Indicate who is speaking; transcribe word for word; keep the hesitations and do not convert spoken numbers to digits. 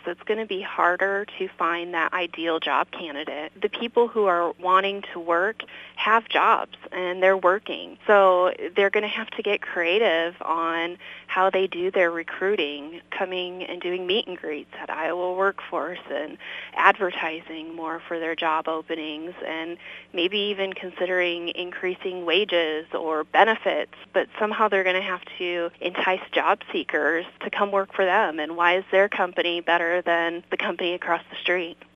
Speaker 1: it's going to be harder to find that ideal job candidate. The people who are wanting to work have jobs and they're working. So they're going to have to get creative on how they do their recruiting, coming and doing meet and greets at Iowa Workforce and advertising more for their job openings and maybe even considering increasing wages or benefits. But somehow they're going to have to entice job seekers to come work for them. And why is their company better than the company across the street?